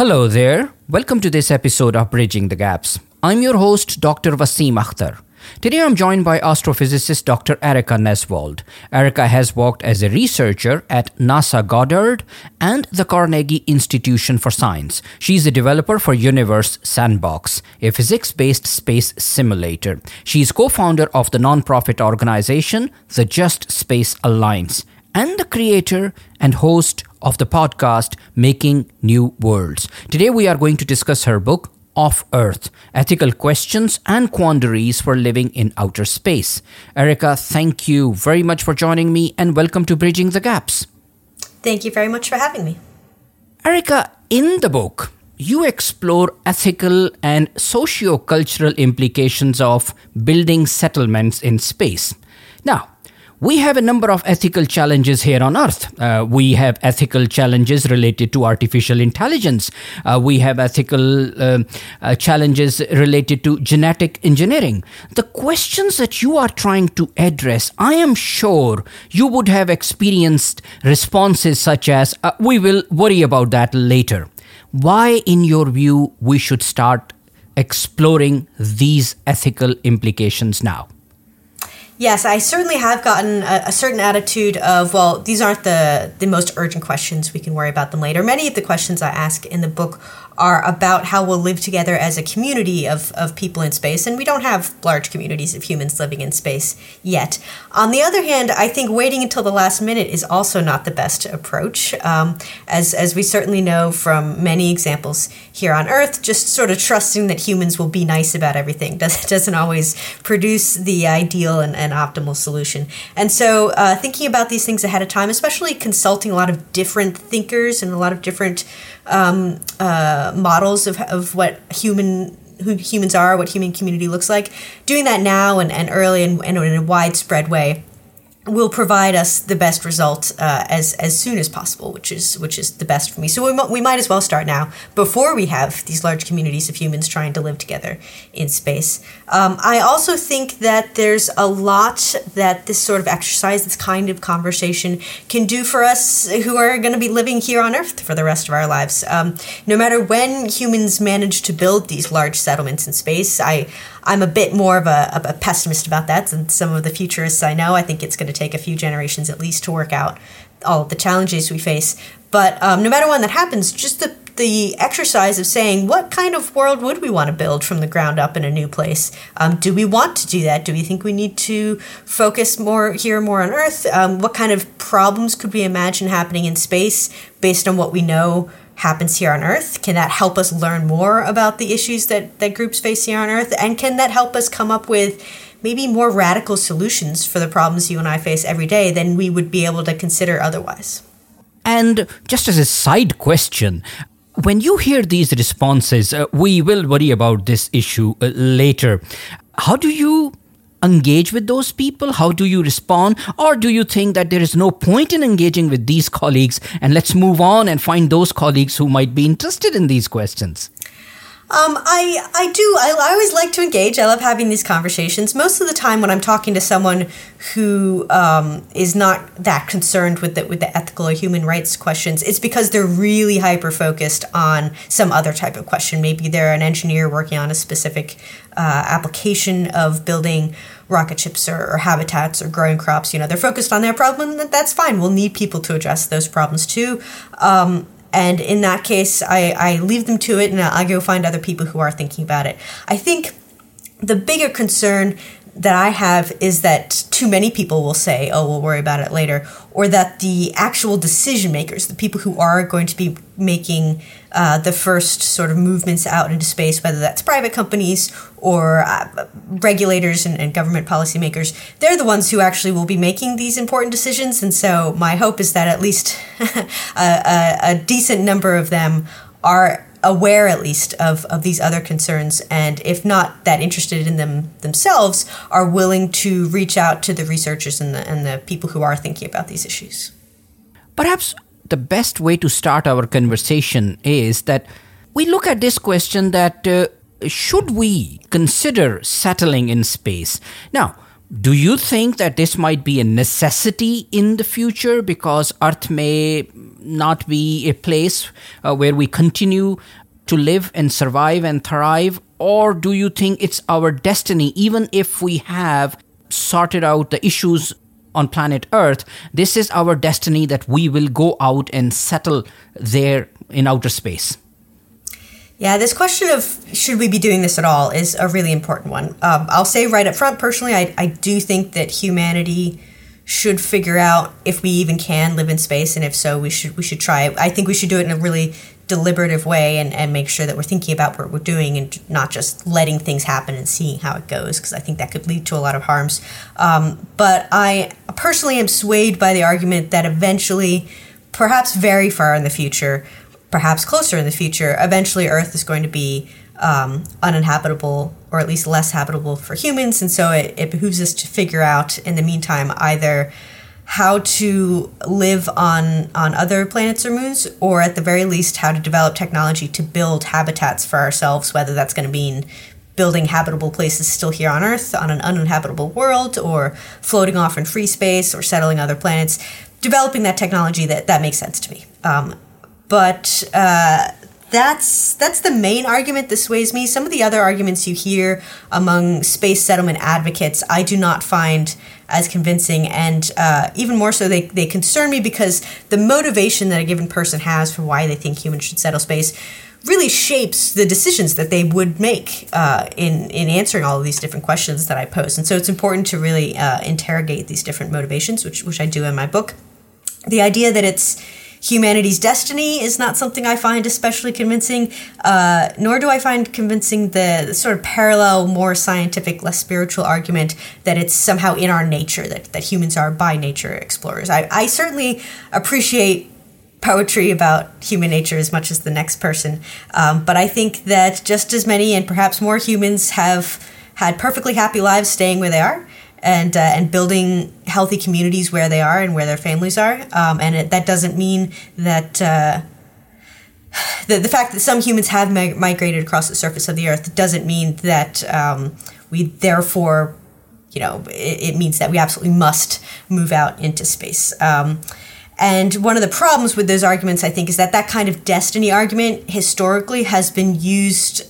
Hello there. Welcome to this episode of Bridging the Gaps. I'm your host, Dr. Wasim Akhtar. Today I'm joined by astrophysicist Dr. Erica Nesvold. Erica has worked as a researcher at NASA Goddard and the Carnegie Institution for Science. She's a developer for Universe Sandbox, a physics-based space simulator. She's co-founder of the non-profit organization, the Just Space Alliance, and the creator and host of the podcast Making New Worlds. Today we are going to discuss her book, Off Earth, Ethical Questions and Quandaries for Living in Outer Space. Erica, thank you very much for joining me and welcome to Bridging the Gaps. Thank you very much for having me. Erica, in the book, you explore ethical and socio-cultural implications of building settlements in space. Now, we have a number of ethical challenges here on Earth. We have ethical challenges related to artificial intelligence. We have ethical challenges related to genetic engineering. The questions that you are trying to address, I am sure you would have experienced responses such as, we will worry about that later. Why, in your view, we should start exploring these ethical implications now? Yes, I certainly have gotten a certain attitude of, well, these aren't the most urgent questions. We can worry about them later. Many of the questions I ask in the book are about how we'll live together as a community of people in space, and we don't have large communities of humans living in space yet. On the other hand, I think waiting until the last minute is also not the best approach. As we certainly know from many examples here on Earth, just sort of trusting that humans will be nice about everything doesn't always produce the ideal and optimal solution. And so thinking about these things ahead of time, especially consulting a lot of different thinkers and a lot of different models of what who humans are, what human community looks like, doing that now and early and in a widespread way will provide us the best result as soon as possible, which is the best for me. So we might as well start now before we have these large communities of humans trying to live together in space. I also think that there's a lot that this sort of exercise, this kind of conversation can do for us who are going to be living here on Earth for the rest of our lives. No matter when humans manage to build these large settlements in space, I'm a bit more of a pessimist about that than some of the futurists I know. I think it's going to take a few generations at least to work out all of the challenges we face. But no matter when that happens, just the exercise of saying, what kind of world would we want to build from the ground up in a new place? Do we want to do that? Do we think we need to focus more on Earth? What kind of problems could we imagine happening in space based on what we know happens here on Earth? Can that help us learn more about the issues that groups face here on Earth? And can that help us come up with maybe more radical solutions for the problems you and I face every day than we would be able to consider otherwise? And just as a side question, when you hear these responses, we will worry about this issue later. How do you engage with those people? How do you respond? Or do you think that there is no point in engaging with these colleagues and let's move on and find those colleagues who might be interested in these questions? I do. I always like to engage. I love having these conversations. Most of the time when I'm talking to someone who is not that concerned with the ethical or human rights questions, it's because they're really hyper-focused on some other type of question. Maybe they're an engineer working on a specific application of building rocket ships or habitats or growing crops. They're focused on their problem, and that's fine. We'll need people to address those problems too. And in that case, I leave them to it and I go find other people who are thinking about it. I think the bigger concern that I have is that too many people will say, oh, we'll worry about it later, or that the actual decision makers, the people who are going to be making the first sort of movements out into space, whether that's private companies or regulators and government policymakers, they're the ones who actually will be making these important decisions. And so my hope is that at least a decent number of them are aware at least of these other concerns, and if not that interested in them themselves, are willing to reach out to the researchers and the people who are thinking about these issues. Perhaps the best way to start our conversation is that we look at this question that should we consider settling in space? Now, Do you think that this might be a necessity in the future because Earth may not be a place where we continue to live and survive and thrive? Or do you think it's our destiny, even if we have sorted out the issues on planet Earth, this is our destiny that we will go out and settle there in outer space? Yeah, this question of should we be doing this at all is a really important one. I'll say right up front, personally, I do think that humanity should figure out if we even can live in space, and if so, we should try it. I think we should do it in a really deliberative way and make sure that we're thinking about what we're doing and not just letting things happen and seeing how it goes, because I think that could lead to a lot of harms. But I personally am swayed by the argument that eventually, perhaps very far in the future, perhaps closer in the future, eventually Earth is going to be uninhabitable, or at least less habitable for humans. And so it behooves us to figure out, in the meantime, either how to live on other planets or moons, or at the very least, how to develop technology to build habitats for ourselves, whether that's going to mean building habitable places still here on Earth, on an uninhabitable world, or floating off in free space, or settling other planets. Developing that technology, that makes sense to me. But that's the main argument that sways me. Some of the other arguments you hear among space settlement advocates, I do not find as convincing, and even more so, they concern me because the motivation that a given person has for why they think humans should settle space really shapes the decisions that they would make in answering all of these different questions that I pose. And so it's important to really interrogate these different motivations, which I do in my book. The idea that it's humanity's destiny is not something I find especially convincing, nor do I find convincing the sort of parallel, more scientific, less spiritual argument that it's somehow in our nature, that humans are by nature explorers. I certainly appreciate poetry about human nature as much as the next person, but I think that just as many and perhaps more humans have had perfectly happy lives staying where they are, and building healthy communities where they are and where their families are. That doesn't mean that the fact that some humans have migrated across the surface of the Earth doesn't mean that we therefore, it means that we absolutely must move out into space. And one of the problems with those arguments, I think, is that kind of destiny argument historically has been used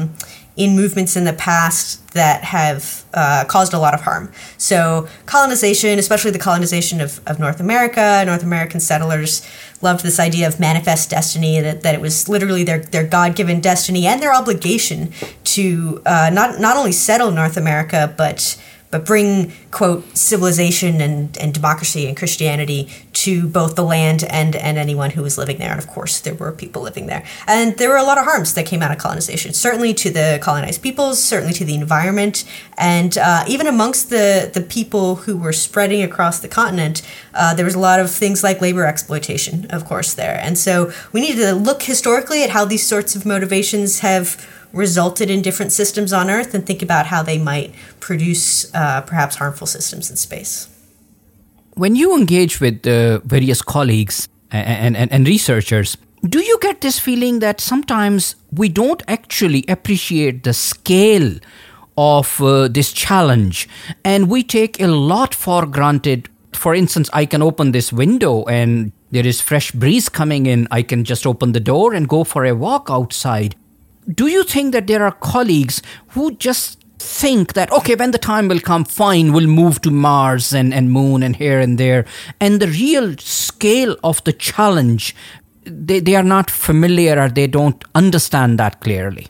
in movements in the past that have caused a lot of harm. So colonization, especially the colonization of North America, North American settlers loved this idea of manifest destiny, that it was literally their God-given destiny and their obligation to not only settle North America, but bring, quote, civilization and democracy and Christianity to both the land and anyone who was living there. And of course, there were people living there. And there were a lot of harms that came out of colonization, certainly to the colonized peoples, certainly to the environment, and even amongst the people who were spreading across the continent, there was a lot of things like labor exploitation, of course, there. And so we need to look historically at how these sorts of motivations have resulted in different systems on Earth and think about how they might produce perhaps harmful systems in space. When you engage with various colleagues and researchers, do you get this feeling that sometimes we don't actually appreciate the scale of this challenge, and we take a lot for granted? For instance, I can open this window and there is fresh breeze coming in. I can just open the door and go for a walk outside. Do you think that there are colleagues who just think that, okay, when the time will come, fine, we'll move to Mars and moon and here and there, and the real scale of the challenge, they are not familiar, or they don't understand that clearly?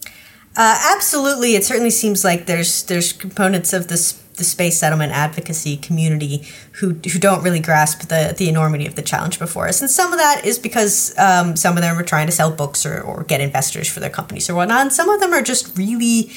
Absolutely. It certainly seems like there's components of the space settlement advocacy community who don't really grasp the enormity of the challenge before us. And some of that is because some of them are trying to sell books or get investors for their companies or whatnot. And some of them are just really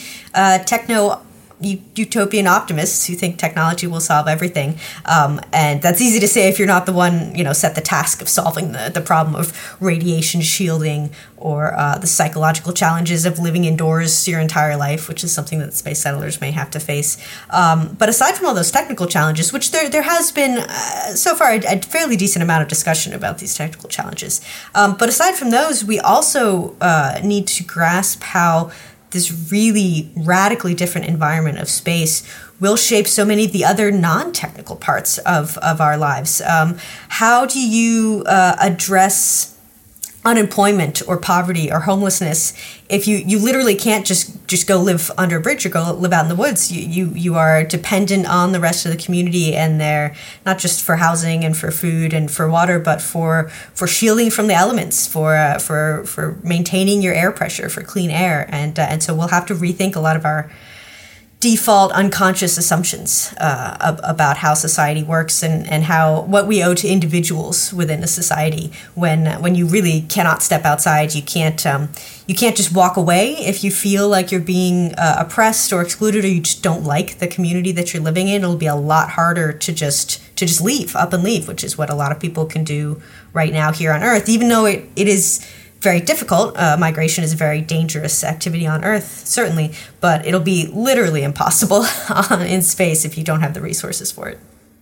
utopian optimists who think technology will solve everything. And that's easy to say if you're not the one, set the task of solving the problem of radiation shielding or the psychological challenges of living indoors your entire life, which is something that space settlers may have to face. But aside from all those technical challenges, which there has been so far a fairly decent amount of discussion about these technical challenges. But aside from those, we also need to grasp how this really radically different environment of space will shape so many of the other non-technical parts of our lives. How do you address unemployment or poverty or homelessness if you literally can't just go live under a bridge or go live out in the woods? You are dependent on the rest of the community, and they're not just for housing and for food and for water, but for shielding from the elements, for maintaining your air pressure, for clean air, and so we'll have to rethink a lot of our default unconscious assumptions about how society works and what we owe to individuals within a society when you really cannot step outside. You can't just walk away if you feel like you're being oppressed or excluded, or you just don't like the community that you're living in. It'll be a lot harder to just leave, up and leave, which is what a lot of people can do right now here on Earth, even though it is very difficult. Migration is a very dangerous activity on Earth, certainly, but it'll be literally impossible in space if you don't have the resources for it.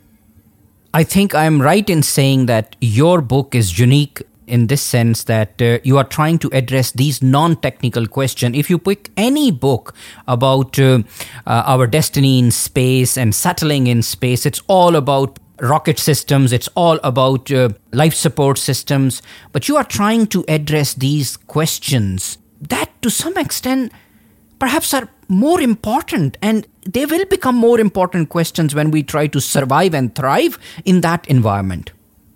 I think I'm right in saying that your book is unique in this sense that you are trying to address these non-technical questions. If you pick any book about our destiny in space and settling in space, it's all about rocket systems, it's all about life support systems, but you are trying to address these questions that to some extent perhaps are more important, and they will become more important questions when we try to survive and thrive in that environment.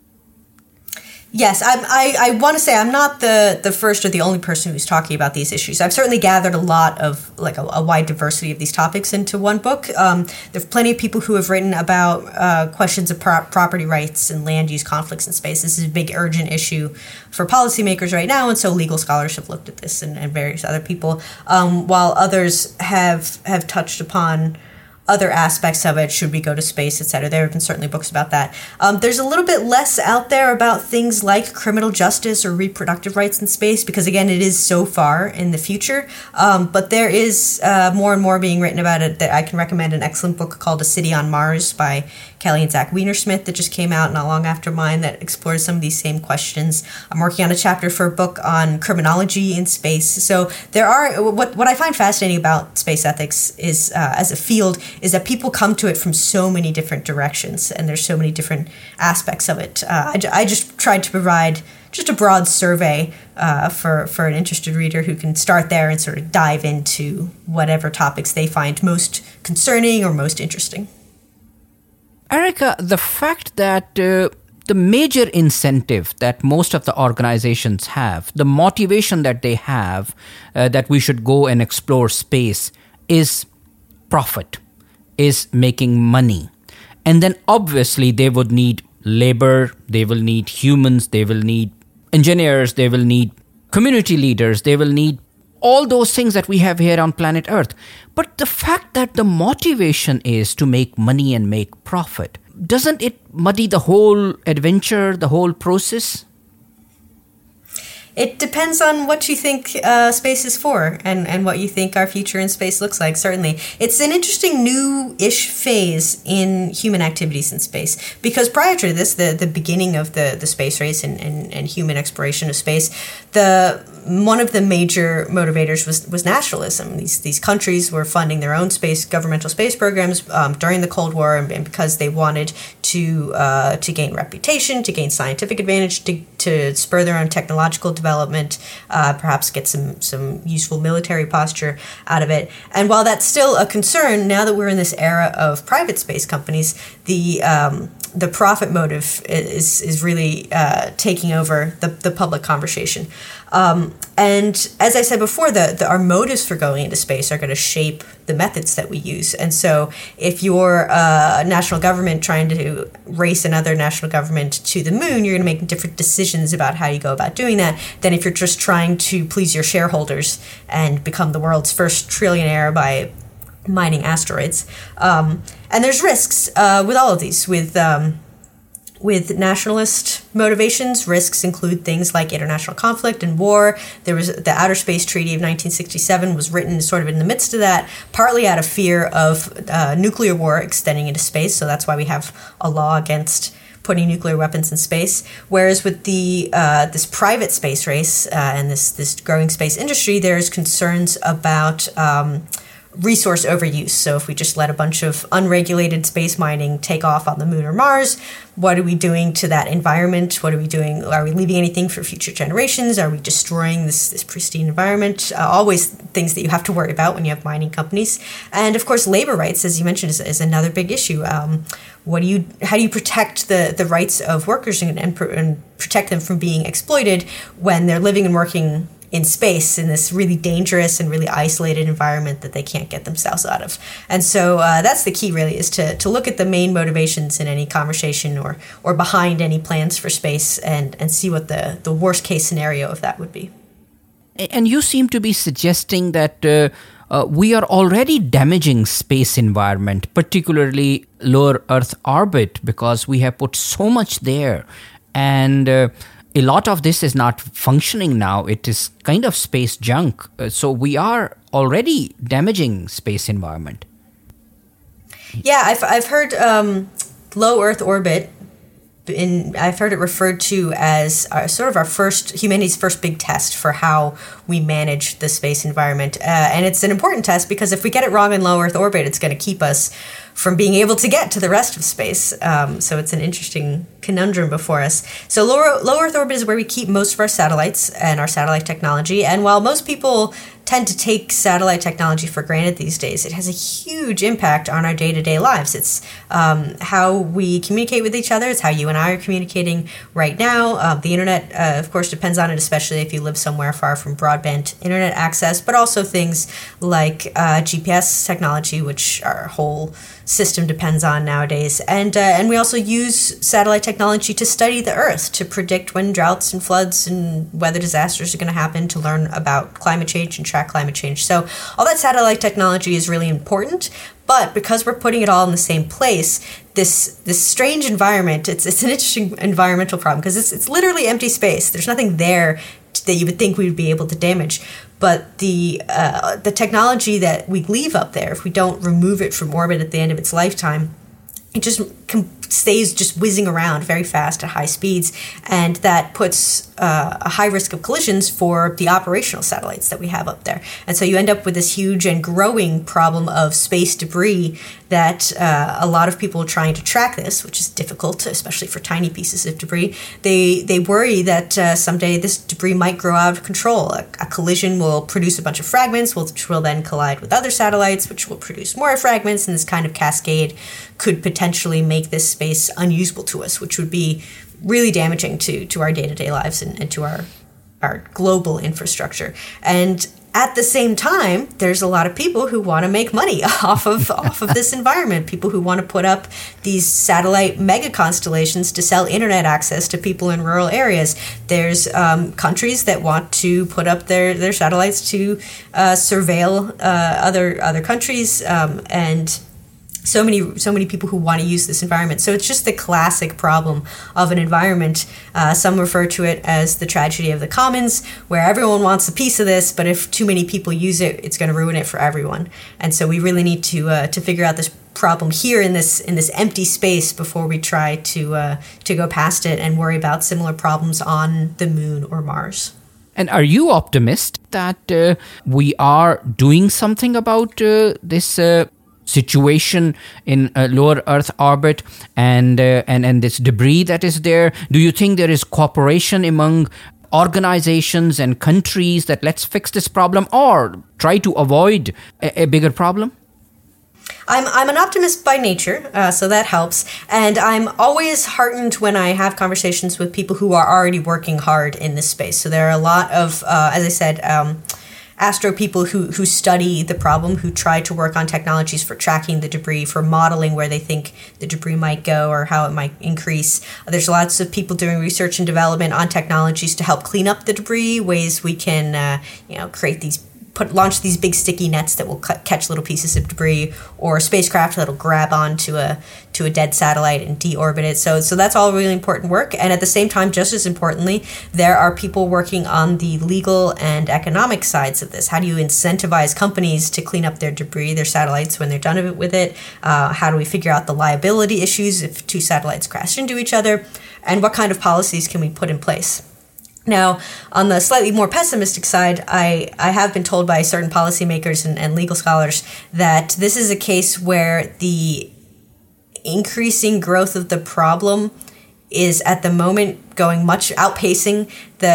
Yes, I want to say I'm not the first or the only person who's talking about these issues. I've certainly gathered a lot of a wide diversity of these topics into one book. There's plenty of people who have written about questions of property rights and land use conflicts in space. This is a big urgent issue for policymakers right now, and so legal scholars have looked at this and various other people, while others have touched upon other aspects of it. Should we go to space, etc.? There have been certainly books about that. There's a little bit less out there about things like criminal justice or reproductive rights in space, because again, it is so far in the future. But there is more and more being written about it. That I can recommend an excellent book called A City on Mars by Kelly and Zach Wienersmith that just came out not long after mine that explores some of these same questions. I'm working on a chapter for a book on criminology in space. So there are, what I find fascinating about space ethics is, as a field, is that people come to it from so many different directions, and there's so many different aspects of it. I just tried to provide just a broad survey for an interested reader who can start there and sort of dive into whatever topics they find most concerning or most interesting. Erica, the fact that the major incentive that most of the organizations have, the motivation that they have that we should go and explore space is profit, is making money. And then obviously they would need labor, they will need humans, they will need engineers, they will need community leaders, they will need all those things that we have here on planet Earth. But the fact that the motivation is to make money and make profit, doesn't it muddy the whole adventure, the whole process? It depends on what you think space is for and what you think our future in space looks like, certainly. It's an interesting new-ish phase in human activities in space, because prior to this, the beginning of the space race and human exploration of space, one of the major motivators was nationalism. These countries were funding their own governmental space programs during the Cold War, and because they wanted to gain reputation, to gain scientific advantage, to spur their own technological development, perhaps get some useful military posture out of it. And while that's still a concern, now that we're in this era of private space companies, the profit motive is really taking over the public conversation. And as I said before, our motives for going into space are going to shape the methods that we use. And so if you're a national government trying to race another national government to the moon, you're going to make different decisions about how you go about doing that than if you're just trying to please your shareholders and become the world's first trillionaire by mining asteroids. And there's risks with all of these. With nationalist motivations, risks include things like international conflict and war. There was the Outer Space Treaty of 1967 was written sort of in the midst of that, partly out of fear of nuclear war extending into space. So that's why we have a law against putting nuclear weapons in space. Whereas with the this private space race and this growing space industry, there's concerns about resource overuse. So if we just let a bunch of unregulated space mining take off on the moon or Mars, what are we doing to that environment? What are we doing? Are we leaving anything for future generations? Are we destroying this pristine environment? Always things that you have to worry about when you have mining companies. And of course, labor rights, as you mentioned, is another big issue. How do you protect the rights of workers and protect them from being exploited when they're living and working in space in this really dangerous and really isolated environment that they can't get themselves out of? And so that's the key, really, is to look at the main motivations in any conversation or behind any plans for space and see what the worst case scenario of that would be. And you seem to be suggesting that we are already damaging space environment, particularly lower Earth orbit, because we have put so much there. And a lot of this is not functioning now. It is kind of space junk. So we are already damaging space environment. Yeah, I've heard low Earth orbit. I've heard it referred to as sort of humanity's first big test for how we manage the space environment. And it's an important test because if we get it wrong in low Earth orbit, it's going to keep us from being able to get to the rest of space. So it's an interesting conundrum before us. So low Earth orbit is where we keep most of our satellites and our satellite technology. And while most people tend to take satellite technology for granted these days, it has a huge impact on our day-to-day lives. It's how we communicate with each other. It's how you and I are communicating right now. The internet, of course, depends on it, especially if you live somewhere far from broadband internet access, but also things like GPS technology, which our whole system depends on nowadays. And we also use satellite technology to study the Earth, to predict when droughts and floods and weather disasters are going to happen, to learn about climate change and track climate change. So all that satellite technology is really important. But because we're putting it all in the same place, this strange environment, it's an interesting environmental problem because it's literally empty space. There's nothing there that you would think we would be able to damage. But the technology that we leave up there, if we don't remove it from orbit at the end of its lifetime, it just stays just whizzing around very fast at high speeds, and that puts a high risk of collisions for the operational satellites that we have up there. And so you end up with this huge and growing problem of space debris that a lot of people are trying to track this, which is difficult, especially for tiny pieces of debris. They worry that someday this debris might grow out of control. A collision will produce a bunch of fragments, which will then collide with other satellites, which will produce more fragments, and this kind of cascade could potentially make this space unusable to us, which would be really damaging to our day-to-day lives and to our global infrastructure. And at the same time, there's a lot of people who want to make money off of this environment, people who want to put up these satellite mega constellations to sell internet access to people in rural areas. There's countries that want to put up their satellites to surveil other countries, and so many people who want to use this environment. So it's just the classic problem of an environment. Some refer to it as the tragedy of the commons, where everyone wants a piece of this, but if too many people use it, it's going to ruin it for everyone. And so we really need to figure out this problem here in this empty space before we try to go past it and worry about similar problems on the moon or Mars. And are you optimistic that we are doing something about this situation in lower Earth orbit and this debris that is there? Do you think there is cooperation among organizations and countries that let's fix this problem or try to avoid a bigger problem? I'm an optimist by nature, so that helps. And I'm always heartened when I have conversations with people who are already working hard in this space. So there are a lot of, as I said, astro people who study the problem, who try to work on technologies for tracking the debris, for modeling where they think the debris might go or how it might increase. There's lots of people doing research and development on technologies to help clean up the debris, ways we can create these launch these big sticky nets that will catch little pieces of debris, or a spacecraft that'll grab onto a dead satellite and deorbit it. So that's all really important work. And at the same time, just as importantly, there are people working on the legal and economic sides of this. How do you incentivize companies to clean up their debris, their satellites, when they're done with it? How do we figure out the liability issues if two satellites crash into each other? And what kind of policies can we put in place? Now, on the slightly more pessimistic side, I have been told by certain policymakers and legal scholars that this is a case where the increasing growth of the problem is at the moment outpacing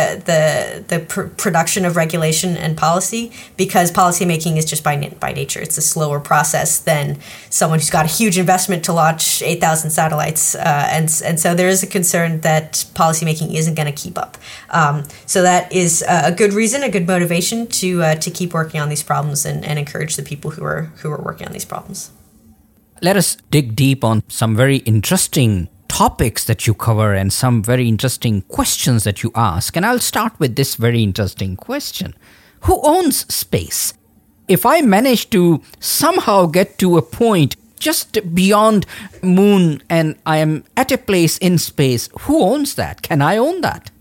the production of regulation and policy, because policymaking is just by nature. It's a slower process than someone who's got a huge investment to launch 8,000 satellites. And so there is a concern that policymaking isn't going to keep up. So that is a good reason, a good motivation to keep working on these problems and encourage the people who are working on these problems. Let us dig deep on some very interesting topics that you cover and some very interesting questions that you ask. And I'll start with this very interesting question. Who owns space? If I manage to somehow get to a point just beyond moon and I am at a place in space, who owns that? Can I own that?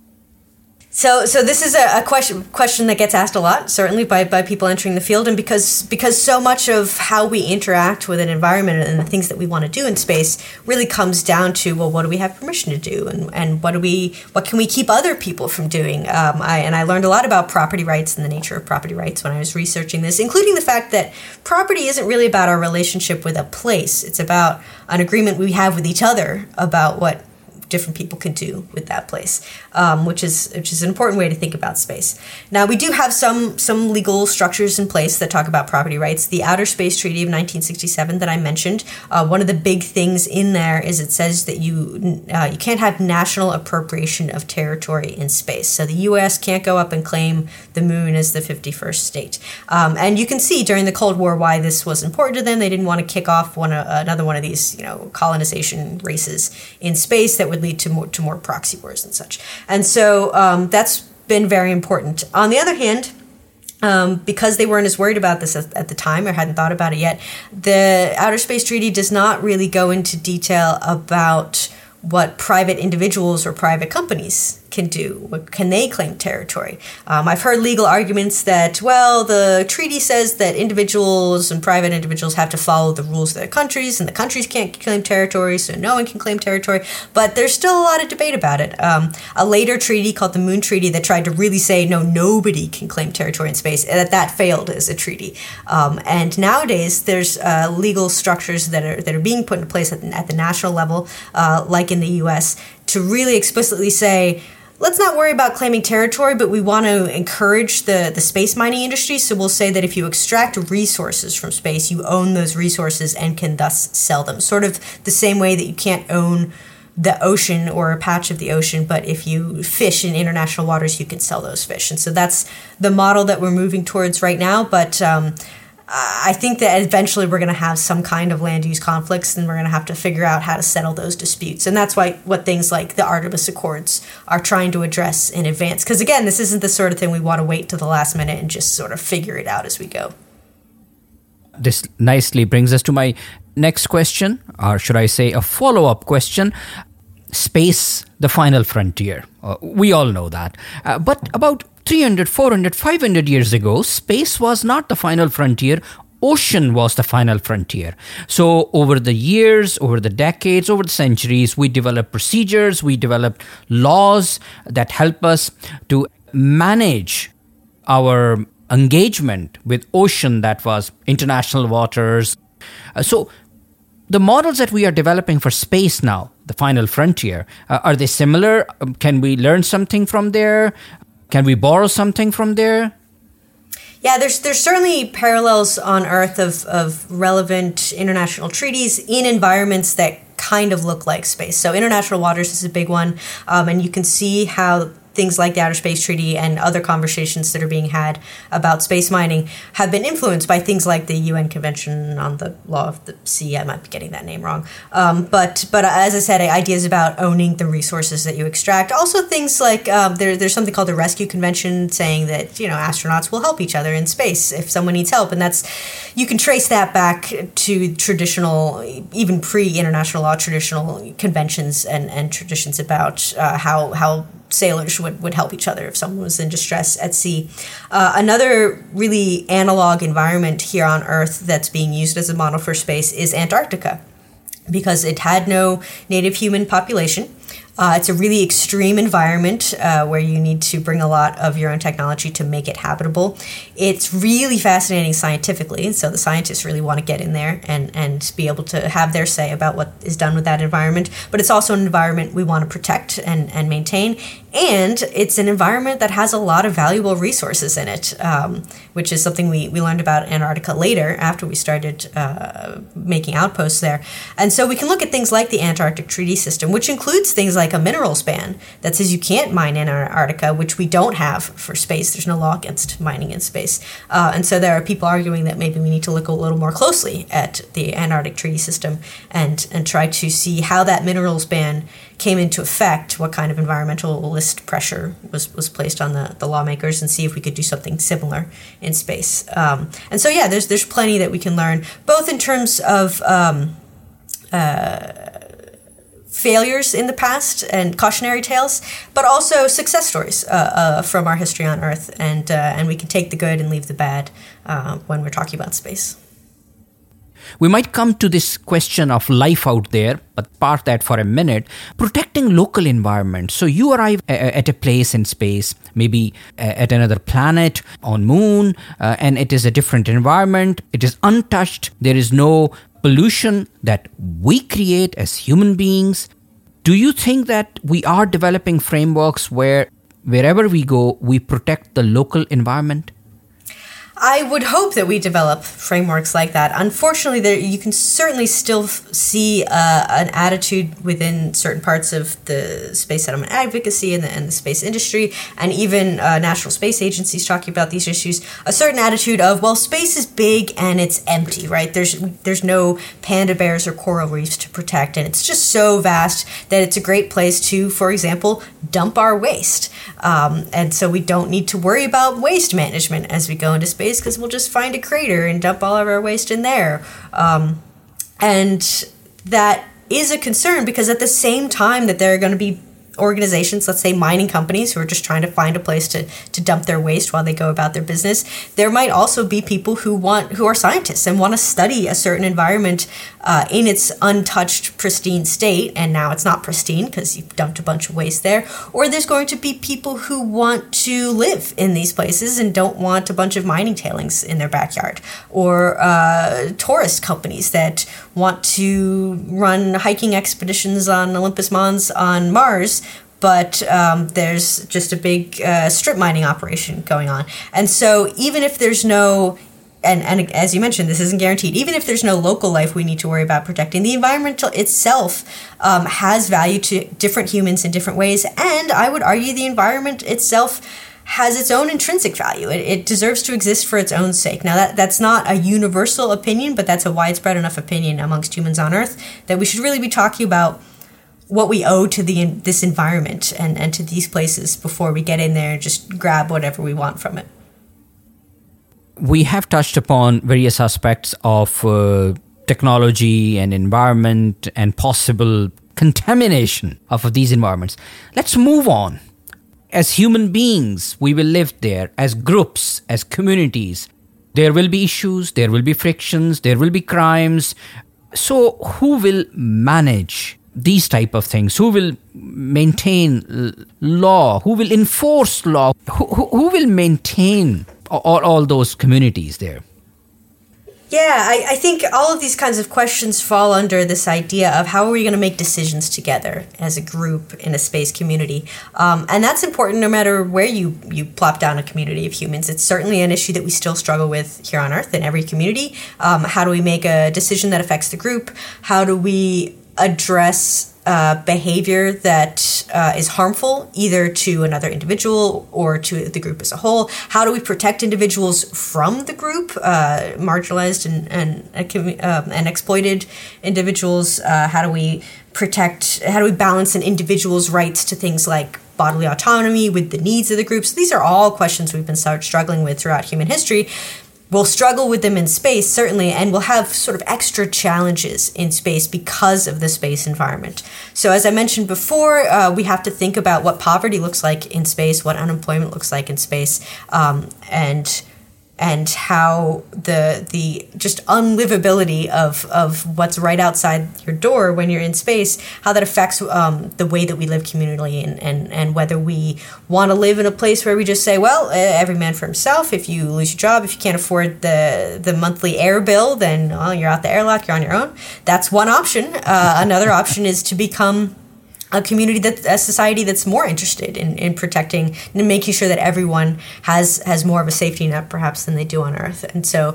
So this is a question that gets asked a lot, certainly by people entering the field, and because so much of how we interact with an environment and the things that we want to do in space really comes down to, well, what do we have permission to do, and what can we keep other people from doing? I learned a lot about property rights and the nature of property rights when I was researching this, including the fact that property isn't really about our relationship with a place. It's about an agreement we have with each other about what different people can do with that place, which is an important way to think about space. Now, we do have some legal structures in place that talk about property rights. The Outer Space Treaty of 1967 that I mentioned, one of the big things in there is it says that you can't have national appropriation of territory in space. So the U.S. can't go up and claim the moon as the 51st state. And you can see during the Cold War why this was important to them. They didn't want to kick off another one of these colonization races in space that would lead to more proxy wars and such. And so that's been very important. On the other hand, because they weren't as worried about this at the time or hadn't thought about it yet, the Outer Space Treaty does not really go into detail about what private individuals or private companies can do. What can they claim territory? I've heard legal arguments that, well, the treaty says that individuals and private individuals have to follow the rules of their countries, and the countries can't claim territory, so no one can claim territory. But there's still a lot of debate about it. A later treaty called the Moon Treaty that tried to really say, no, nobody can claim territory in space, that failed as a treaty. And nowadays, there's legal structures that are being put into place at the national level, like in the U.S., to really explicitly say, let's not worry about claiming territory, but we want to encourage the space mining industry. So we'll say that if you extract resources from space, you own those resources and can thus sell them. Sort of the same way that you can't own the ocean or a patch of the ocean, but if you fish in international waters, you can sell those fish. And so that's the model that we're moving towards right now. But I think that eventually we're going to have some kind of land use conflicts, and we're going to have to figure out how to settle those disputes. And that's what things like the Artemis Accords are trying to address in advance. Because again, this isn't the sort of thing we want to wait to the last minute and just sort of figure it out as we go. This nicely brings us to my next question, or should I say a follow-up question. Space, the final frontier. We all know that. But about 300, 400, 500 years ago, space was not the final frontier. Ocean was the final frontier. So over the years, over the decades, over the centuries, we developed procedures, we developed laws that help us to manage our engagement with ocean, that was international waters. So the models that we are developing for space now, the final frontier, are they similar? Can we learn something from there? Can we borrow something from there? Yeah, there's certainly parallels on Earth of relevant international treaties in environments that kind of look like space. So international waters is a big one, and you can see how things like the Outer Space Treaty and other conversations that are being had about space mining have been influenced by things like the UN Convention on the Law of the Sea. I might be getting that name wrong. But as I said, ideas about owning the resources that you extract. Also things like there's something called the Rescue Convention saying that, astronauts will help each other in space if someone needs help. And you can trace that back to traditional, even pre-international law, traditional conventions and traditions about how sailors would help each other if someone was in distress at sea. Another really analog environment here on Earth that's being used as a model for space is Antarctica, because it had no native human population. It's a really extreme environment where you need to bring a lot of your own technology to make it habitable. It's really fascinating scientifically, so the scientists really want to get in there and be able to have their say about what is done with that environment. But it's also an environment we want to protect and maintain. And it's an environment that has a lot of valuable resources in it, which is something we learned about Antarctica later after we started making outposts there. And so we can look at things like the Antarctic Treaty System, which includes things like a minerals ban that says you can't mine in Antarctica, which we don't have for space. There's no law against mining in space. And so there are people arguing that maybe we need to look a little more closely at the Antarctic Treaty System and try to see how that minerals ban came into effect, what kind of environmentalist pressure was placed on the lawmakers, and see if we could do something similar in space. And so, yeah, there's plenty that we can learn, both in terms of failures in the past and cautionary tales, but also success stories from our history on Earth, and we can take the good and leave the bad when we're talking about space. We might come to this question of life out there, but park that for a minute. Protecting local environment. So you arrive at a place in space, maybe at another planet, on moon, and it is a different environment. It is untouched. There is no pollution that we create as human beings. Do you think that we are developing frameworks where wherever we go, we protect the local environment? I would hope that we develop frameworks like that. Unfortunately, you can certainly still see an attitude within certain parts of the space settlement advocacy and the space industry, and even national space agencies talking about these issues, a certain attitude of, well, space is big and it's empty, right? There's no panda bears or coral reefs to protect, and it's just so vast that it's a great place to, for example, dump our waste. And so we don't need to worry about waste management as we go into space, because we'll just find a crater and dump all of our waste in there. And that is a concern, because at the same time that there are going to be organizations, let's say mining companies, who are just trying to find a place to dump their waste while they go about their business, there might also be people who are scientists and want to study a certain environment in its untouched, pristine state, and now it's not pristine because you've dumped a bunch of waste there. Or there's going to be people who want to live in these places and don't want a bunch of mining tailings in their backyard. Or tourist companies that want to run hiking expeditions on Olympus Mons on Mars, but there's just a big strip mining operation going on. And so even if there's no, and as you mentioned, this isn't guaranteed, even if there's no local life we need to worry about protecting, the environment itself has value to different humans in different ways. And I would argue the environment itself has its own intrinsic value. It deserves to exist for its own sake. Now, that's not a universal opinion, but that's a widespread enough opinion amongst humans on Earth that we should really be talking about what we owe to this environment and to these places before we get in there and just grab whatever we want from it. We have touched upon various aspects of technology and environment and possible contamination of these environments. Let's move on. As human beings, we will live there as groups, as communities. There will be issues, there will be frictions, there will be crimes. So who will manage these type of things? Who will maintain law? Who will enforce law? Who will maintain all those communities there? Yeah, I think all of these kinds of questions fall under this idea of how are we going to make decisions together as a group in a space community. And that's important no matter where you plop down a community of humans. It's certainly an issue that we still struggle with here on Earth in every community. How do we make a decision that affects the group? How do we address behavior that is harmful either to another individual or to the group as a whole? How do we protect individuals from the group, marginalized and exploited individuals? How do we balance an individual's rights to things like bodily autonomy with the needs of the groups? These are all questions we've been struggling with throughout human history. We'll struggle with them in space, certainly, and we'll have sort of extra challenges in space because of the space environment. So as I mentioned before, we have to think about what poverty looks like in space, what unemployment looks like in space, and how the just unlivability of what's right outside your door when you're in space, how that affects the way that we live communally, and whether we want to live in a place where we just say, well, every man for himself. If you lose your job, if you can't afford the monthly air bill, then you're out the airlock, you're on your own. That's one option. Another option is to become a community, a society that's more interested in protecting and making sure that everyone has more of a safety net perhaps than they do on Earth. And so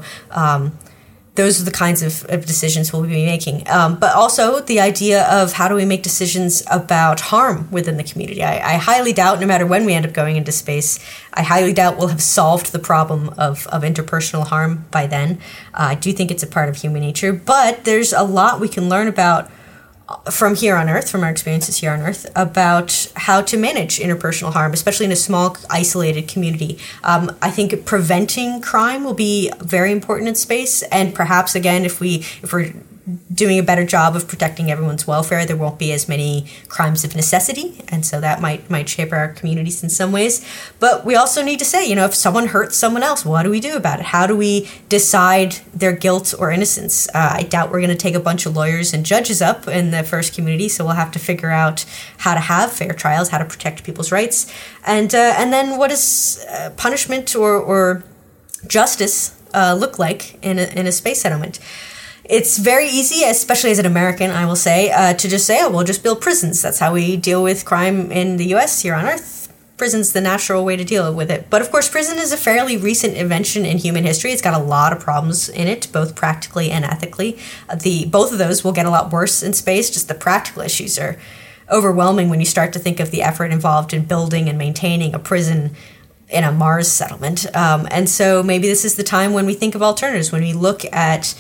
those are the kinds of decisions we'll be making. But also the idea of how do we make decisions about harm within the community. I highly doubt, no matter when we end up going into space, I highly doubt we'll have solved the problem of interpersonal harm by then. I do think it's a part of human nature, but there's a lot we can learn about from here on Earth, from our experiences here on Earth, about how to manage interpersonal harm, especially in a small, isolated community. I think preventing crime will be very important in space, and perhaps, again, if we're doing a better job of protecting everyone's welfare, there won't be as many crimes of necessity, and so that might shape our communities in some ways. But we also need to say, if someone hurts someone else, what do we do about it? How do we decide their guilt or innocence? I doubt we're going to take a bunch of lawyers and judges up in the first community, so we'll have to figure out how to have fair trials, how to protect people's rights, and then what does punishment or justice look like in a space settlement? It's very easy, especially as an American, I will say, to just say, we'll just build prisons. That's how we deal with crime in the U.S. here on Earth. Prison's the natural way to deal with it. But of course, prison is a fairly recent invention in human history. It's got a lot of problems in it, both practically and ethically. Both of those will get a lot worse in space. Just the practical issues are overwhelming when you start to think of the effort involved in building and maintaining a prison in a Mars settlement. And so maybe this is the time when we think of alternatives, when we look at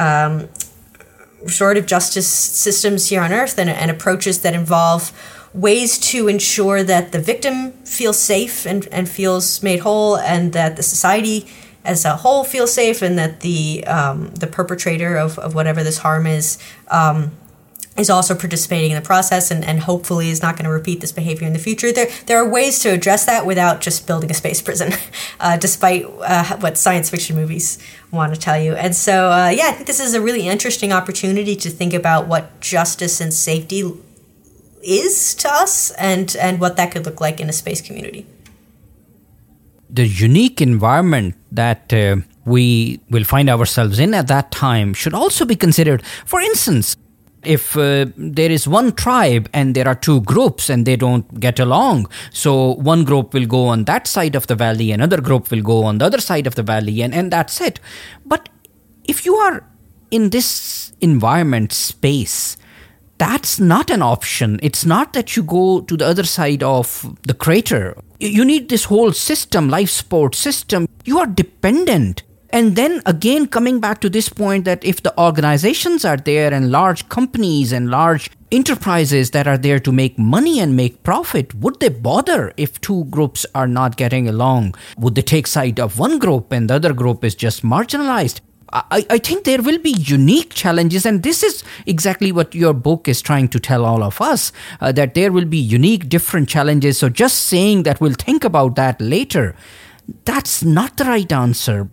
restorative justice systems here on Earth and approaches that involve ways to ensure that the victim feels safe and feels made whole, and that the society as a whole feels safe, and that the perpetrator of whatever this harm is also participating in the process and hopefully is not going to repeat this behavior in the future. There are ways to address that without just building a space prison, despite what science fiction movies want to tell you. And so, I think this is a really interesting opportunity to think about what justice and safety is to us and what that could look like in a space community. The unique environment that we will find ourselves in at that time should also be considered. For instance, if there is one tribe and there are two groups and they don't get along, so one group will go on that side of the valley, another group will go on the other side of the valley, and that's it. But if you are in this environment, space, that's not an option. It's not that you go to the other side of the crater. You need this whole system, life support system. You are dependent. And then again, coming back to this point that if the organizations are there and large companies and large enterprises that are there to make money and make profit, would they bother if two groups are not getting along? Would they take side of one group and the other group is just marginalized? I think there will be unique challenges, and this is exactly what your book is trying to tell all of us, that there will be unique, different challenges. So just saying that we'll think about that later, that's not the right answer.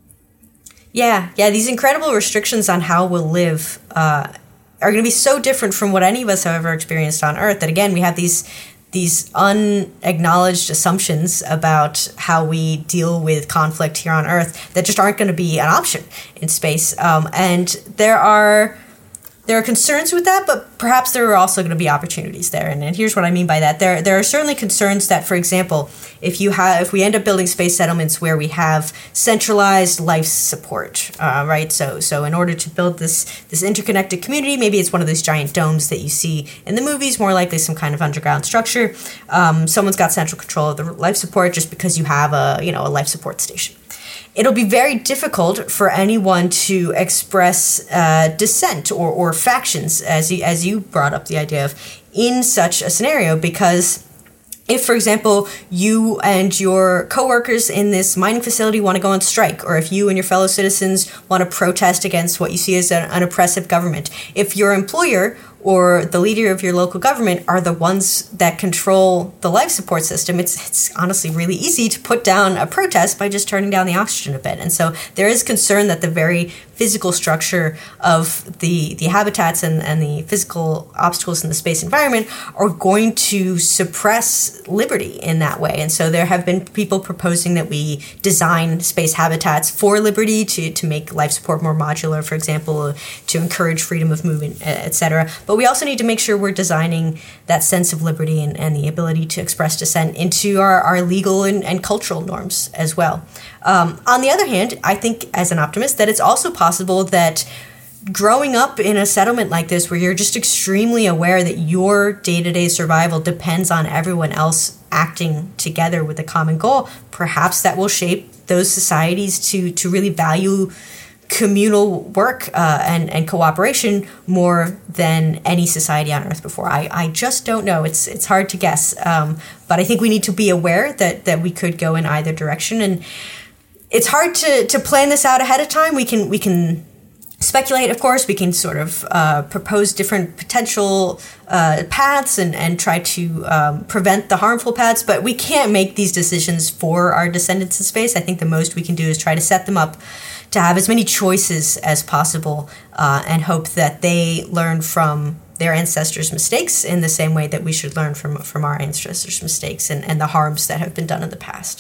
Yeah, these incredible restrictions on how we'll live are going to be so different from what any of us have ever experienced on Earth that, again, we have these unacknowledged assumptions about how we deal with conflict here on Earth that just aren't going to be an option in space. And there are there are concerns with that, but perhaps there are also going to be opportunities there. And here's what I mean by that. There are certainly concerns that, for example, if we end up building space settlements where we have centralized life support, right? So in order to build this interconnected community, maybe it's one of those giant domes that you see in the movies, more likely some kind of underground structure. Someone's got central control of the life support just because you have a life support station. It'll be very difficult for anyone to express dissent or factions, as you brought up the idea of, in such a scenario, because if, for example, you and your coworkers in this mining facility want to go on strike, or if you and your fellow citizens want to protest against what you see as an oppressive government, if your employer or the leader of your local government are the ones that control the life support system, it's honestly really easy to put down a protest by just turning down the oxygen a bit. And so there is concern that the very physical structure of the habitats and the physical obstacles in the space environment are going to suppress liberty in that way. And so there have been people proposing that we design space habitats for liberty to make life support more modular, for example, to encourage freedom of movement, etc. But we also need to make sure we're designing that sense of liberty and the ability to express dissent into our legal and cultural norms as well. On the other hand, I think as an optimist that it's also possible that growing up in a settlement like this, where you're just extremely aware that your day-to-day survival depends on everyone else acting together with a common goal, perhaps that will shape those societies to really value communal work and cooperation more than any society on Earth before. I just don't know. It's hard to guess. But I think we need to be aware that we could go in either direction. And it's hard to plan this out ahead of time. We can speculate, of course. We can sort of propose different potential paths and try to prevent the harmful paths, but we can't make these decisions for our descendants in space. I think the most we can do is try to set them up to have as many choices as possible and hope that they learn from their ancestors' mistakes in the same way that we should learn from our ancestors' mistakes and the harms that have been done in the past.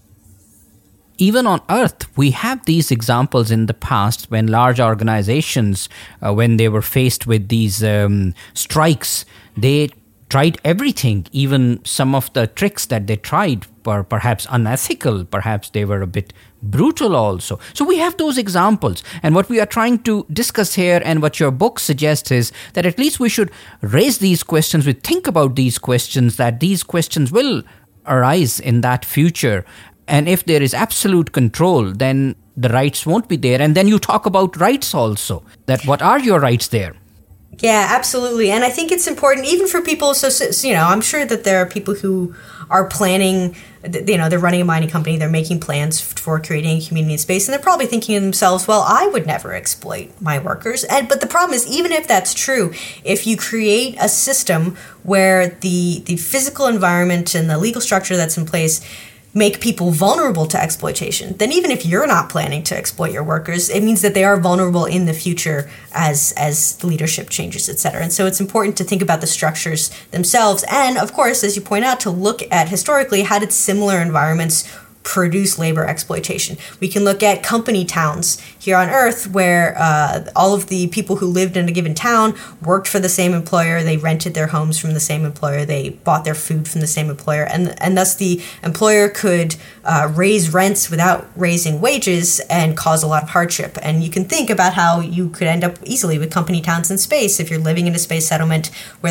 Even on Earth, we have these examples in the past when large organizations, when they were faced with these strikes, they tried everything. Even some of the tricks that they tried were perhaps unethical, perhaps they were a bit brutal also. So we have those examples. And what we are trying to discuss here and what your book suggests is that at least we should raise these questions, we think about these questions, that these questions will arise in that future. And if there is absolute control, then the rights won't be there. And then you talk about rights also, that what are your rights there? Yeah, absolutely. And I think it's important even for people. So, I'm sure that there are people who are planning, they're running a mining company, they're making plans for creating a community in space, and they're probably thinking to themselves, well, I would never exploit my workers. But the problem is, even if that's true, if you create a system where the physical environment and the legal structure that's in place make people vulnerable to exploitation, then even if you're not planning to exploit your workers, it means that they are vulnerable in the future as the leadership changes, et cetera. And so it's important to think about the structures themselves. And of course, as you point out, to look at historically, how did similar environments produce labor exploitation? We can look at company towns here on Earth where all of the people who lived in a given town worked for the same employer, they rented their homes from the same employer, they bought their food from the same employer, and thus the employer could raise rents without raising wages and cause a lot of hardship. And you can think about how you could end up easily with company towns in space if you're living in a space settlement where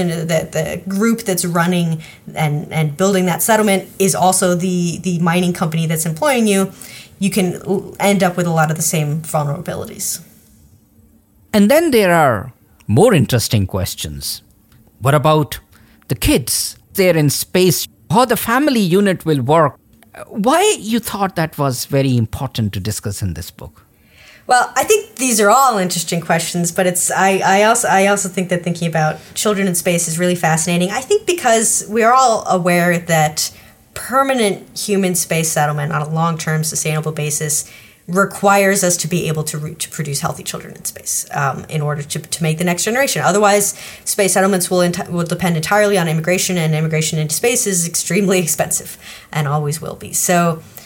the group that's running and building that settlement is also the mining company that's employing you. You can end up with a lot of the same vulnerabilities. And then there are more interesting questions. What about the kids? They're in space. How the family unit will work? Why you thought that was very important to discuss in this book? Well, I think these are all interesting questions, but I also think that thinking about children in space is really fascinating. I think because we're all aware that permanent human space settlement on a long-term sustainable basis requires us to be able to produce healthy children in space in order to make the next generation. Otherwise, space settlements will depend entirely on immigration, and immigration into space is extremely expensive and always will be. So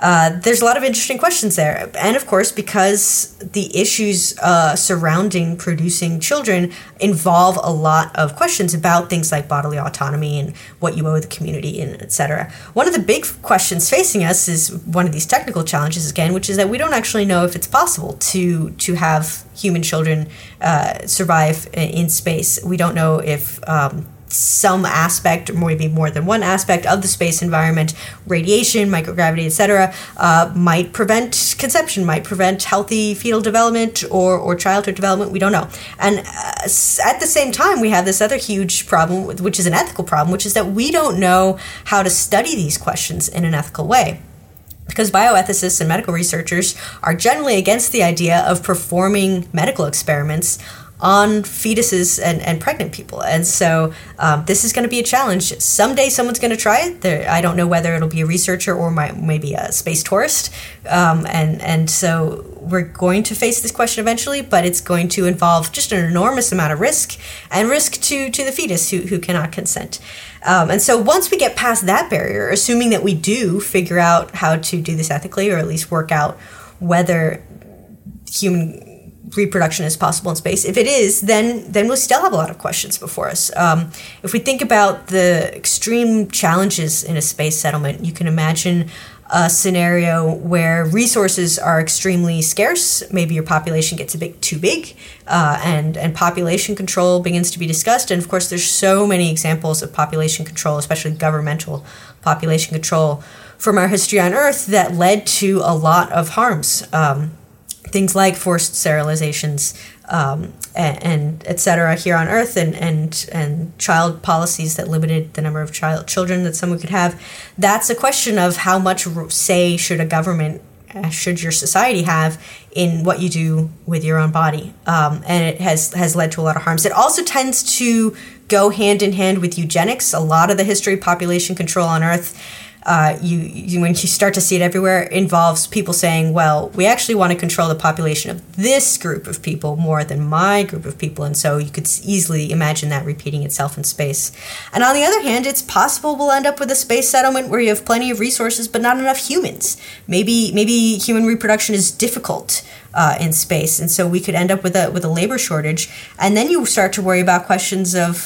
there's a lot of interesting questions there. And of course, because the issues surrounding producing children involve a lot of questions about things like bodily autonomy and what you owe the community and et cetera. One of the big questions facing us is one of these technical challenges again, which is that we don't actually know if it's possible to have human children survive in space. We don't know if some aspect, or maybe more than one aspect of the space environment, radiation, microgravity, etc., might prevent conception, might prevent healthy fetal development or childhood development. We don't know. And at the same time, we have this other huge problem, which is an ethical problem, which is that we don't know how to study these questions in an ethical way. Because bioethicists and medical researchers are generally against the idea of performing medical experiments on fetuses and pregnant people. And so this is going to be a challenge. Someday someone's going to try it. I don't know whether it'll be a researcher or maybe a space tourist. And so we're going to face this question eventually, but it's going to involve just an enormous amount of risk, and risk to the fetus who cannot consent. And so once we get past that barrier, assuming that we do figure out how to do this ethically, or at least work out whether human reproduction is possible in space. If it is, then we'll still have a lot of questions before us. If we think about the extreme challenges in a space settlement, you can imagine a scenario where resources are extremely scarce. Maybe your population gets a bit too big, and population control begins to be discussed. And of course, there's so many examples of population control, especially governmental population control, from our history on Earth that led to a lot of harms. Things like forced sterilizations and et cetera here on Earth, and child policies that limited the number of children that someone could have. That's a question of how much say should a government, should your society have in what you do with your own body. And it has led to a lot of harms. It also tends to go hand in hand with eugenics. A lot of the history of population control on Earth, when you start to see it everywhere, involves people saying, well, we actually want to control the population of this group of people more than my group of people. And so you could easily imagine that repeating itself in space. And on the other hand, it's possible we'll end up with a space settlement where you have plenty of resources but not enough humans. Maybe human reproduction is difficult in space, and so we could end up with a labor shortage. And then you start to worry about questions of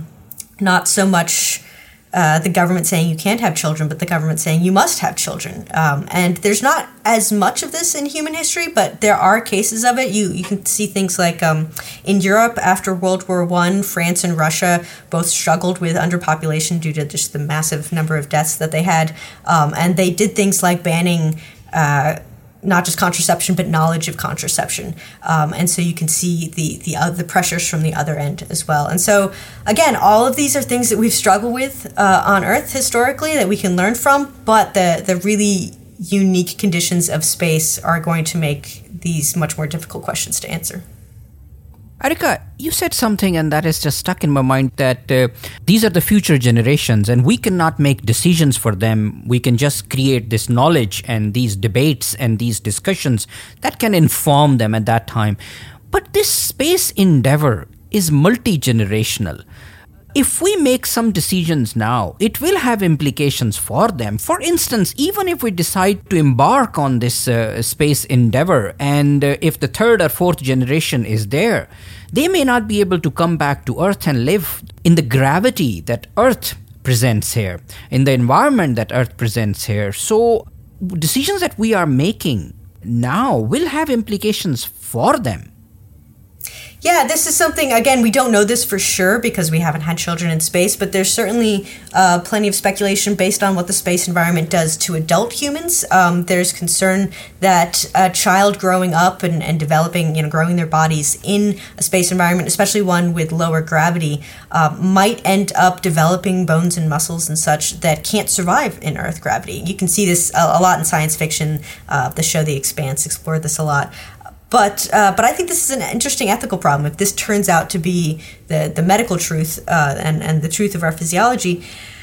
not so much the government saying you can't have children, but the government saying you must have children. And there's not as much of this in human history, but there are cases of it. You can see things like in Europe after World War I, France and Russia both struggled with underpopulation due to just the massive number of deaths that they had. And they did things like banning not just contraception, but knowledge of contraception. And so you can see the pressures from the other end as well. And so, again, all of these are things that we've struggled with on Earth historically that we can learn from, but the really unique conditions of space are going to make these much more difficult questions to answer. Erica, you said something, and that is just stuck in my mind, that these are the future generations and we cannot make decisions for them. We can just create this knowledge and these debates and these discussions that can inform them at that time. But this space endeavor is multi-generational. If we make some decisions now, it will have implications for them. For instance, even if we decide to embark on this space endeavor, and if the third or fourth generation is there, they may not be able to come back to Earth and live in the gravity that Earth presents here, in the environment that Earth presents here. So decisions that we are making now will have implications for them. Yeah, this is something, again, we don't know this for sure because we haven't had children in space, but there's certainly plenty of speculation based on what the space environment does to adult humans. There's concern that a child growing up and developing, growing their bodies in a space environment, especially one with lower gravity, might end up developing bones and muscles and such that can't survive in Earth gravity. You can see this a lot in science fiction. The show The Expanse explored this a lot. But I think this is an interesting ethical problem. If this turns out to be the medical truth and the truth of our physiology,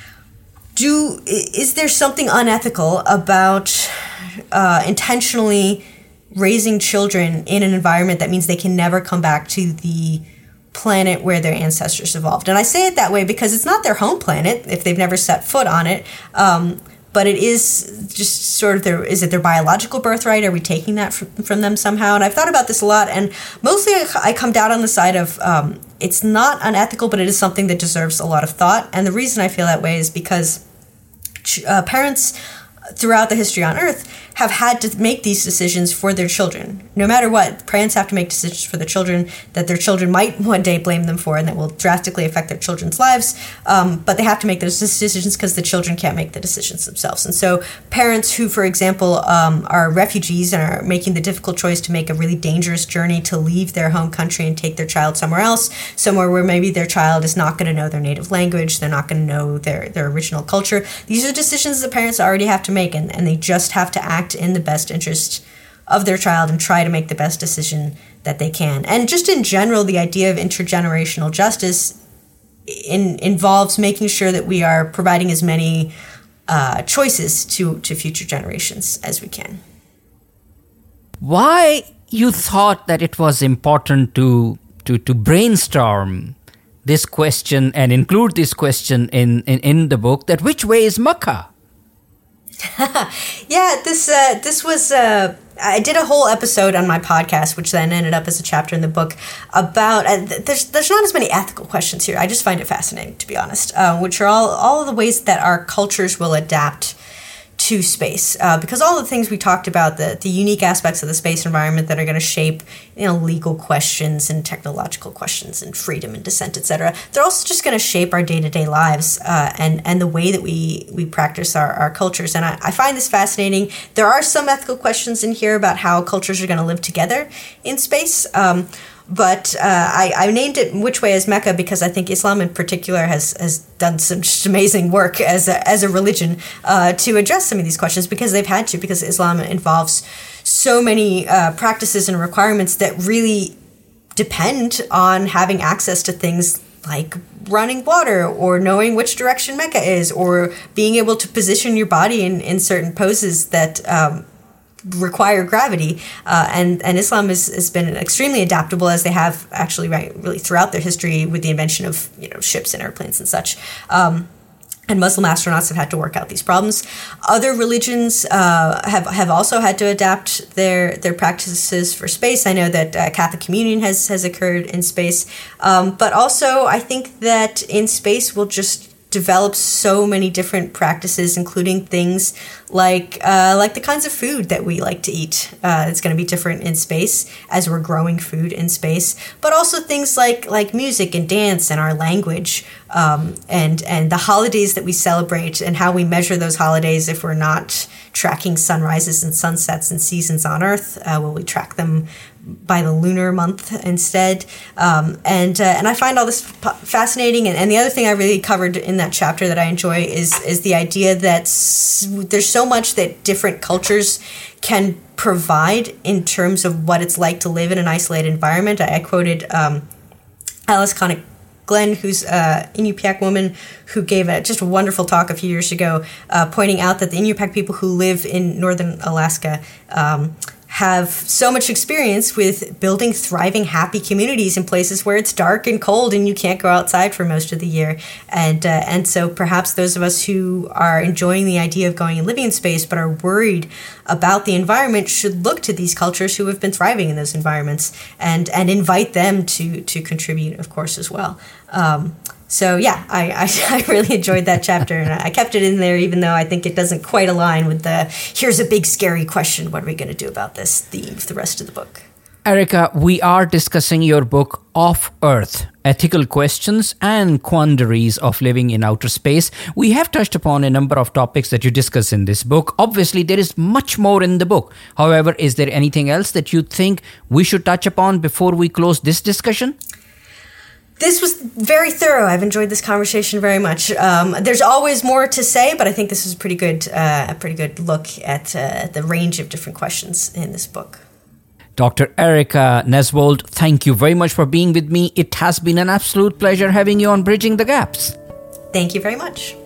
is there something unethical about intentionally raising children in an environment that means they can never come back to the planet where their ancestors evolved? And I say it that way because it's not their home planet if they've never set foot on it. but it is just sort of is it their biological birthright? Are we taking that from them somehow? And I've thought about this a lot, and mostly I come down on the side of it's not unethical, but it is something that deserves a lot of thought. And the reason I feel that way is because parents throughout the history on Earth have had to make these decisions for their children. No matter what, parents have to make decisions for their children that their children might one day blame them for and that will drastically affect their children's lives. But they have to make those decisions because the children can't make the decisions themselves. And so parents who, for example, are refugees and are making the difficult choice to make a really dangerous journey to leave their home country and take their child somewhere else, somewhere where maybe their child is not going to know their native language, they're not going to know their original culture. These are decisions that parents already have to make, and they just have to act in the best interest of their child and try to make the best decision that they can. And just in general, the idea of intergenerational justice involves making sure that we are providing as many choices to future generations as we can. Why you thought that it was important to brainstorm this question and include this question in the book, that which way is Makkah? Yeah, this was I did a whole episode on my podcast, which then ended up as a chapter in the book about there's not as many ethical questions here. I just find it fascinating, to be honest, which are all of the ways that our cultures will adapt to space, because all the things we talked about, the unique aspects of the space environment that are going to shape, legal questions and technological questions and freedom and dissent, etc. They're also just going to shape our day-to-day lives and the way that we practice our cultures. And I find this fascinating. There are some ethical questions in here about how cultures are going to live together in space. But I named it Which Way is Mecca because I think Islam in particular has done some just amazing work as a religion to address some of these questions, because they've had to, because Islam involves so many practices and requirements that really depend on having access to things like running water or knowing which direction Mecca is, or being able to position your body in certain poses that require gravity, and Islam has been extremely adaptable, as they have actually really throughout their history, with the invention of ships and airplanes and such. And Muslim astronauts have had to work out these problems. Other religions have also had to adapt their practices for space. I know that Catholic communion has occurred in space, but also I think that in space we'll just develop so many different practices, including things like the kinds of food that we like to eat. It's going to be different in space as we're growing food in space, but also things like music and dance and our language, and the holidays that we celebrate and how we measure those holidays. If we're not tracking sunrises and sunsets and seasons on Earth, will we track them by the lunar month instead? And I find all this fascinating. And the other thing I really covered in that chapter that I enjoy is the idea that there's so much that different cultures can provide in terms of what it's like to live in an isolated environment. I quoted Alice Connick Glenn, who's an Inupiaq woman who gave just a wonderful talk a few years ago, pointing out that the Inupiaq people who live in northern Alaska have so much experience with building thriving, happy communities in places where it's dark and cold and you can't go outside for most of the year. And so perhaps those of us who are enjoying the idea of going and living in space but are worried about the environment should look to these cultures who have been thriving in those environments and invite them to contribute, of course, as well. So yeah, I really enjoyed that chapter, and I kept it in there even though I think it doesn't quite align with the here's a big scary question, what are we going to do about this theme for the rest of the book. Erica, we are discussing your book Off Earth, Ethical Questions and Quandaries of Living in Outer Space. We have touched upon a number of topics that you discuss in this book. Obviously, there is much more in the book. However, is there anything else that you think we should touch upon before we close this discussion? This was very thorough. I've enjoyed this conversation very much. There's always more to say, but I think this is a pretty good look at the range of different questions in this book. Dr. Erica Nesvold, thank you very much for being with me. It has been an absolute pleasure having you on Bridging the Gaps. Thank you very much.